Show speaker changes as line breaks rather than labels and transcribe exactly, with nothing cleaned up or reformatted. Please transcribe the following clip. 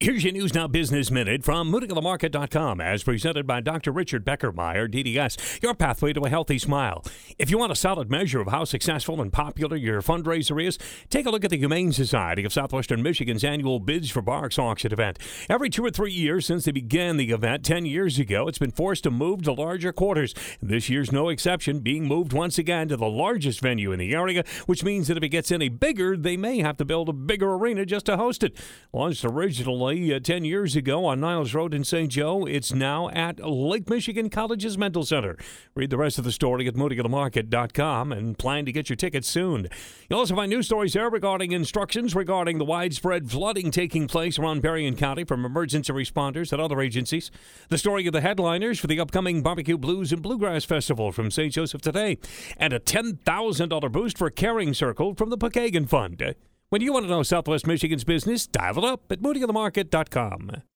Here's your News Now Business Minute from moody the market dot com, as presented by Doctor Richard Beckermeyer, D D S, your pathway to a healthy smile. If you want a solid measure of how successful and popular your fundraiser is, take a look at the Humane Society of Southwestern Michigan's annual Bids for Barks auction event. Every two or three years since they began the event ten years ago, it's been forced to move to larger quarters. This year's no exception, being moved once again to the largest venue in the area, which means that if it gets any bigger, they may have to build a bigger arena just to host it. Launched originally Uh, ten years ago on Niles Road in Saint Joe, it's now at Lake Michigan College's Mental Center. Read the rest of the story at moody the market dot com and plan to get your tickets soon. You'll also find news stories there regarding instructions regarding the widespread flooding taking place around Berrien County from emergency responders and other agencies. The story of the headliners for the upcoming Barbecue Blues and Bluegrass Festival from Saint Joseph Today. And a ten thousand dollars boost for Caring Circle from the Pokagon Fund. When you want to know Southwest Michigan's business, dial it up at moody the market dot com.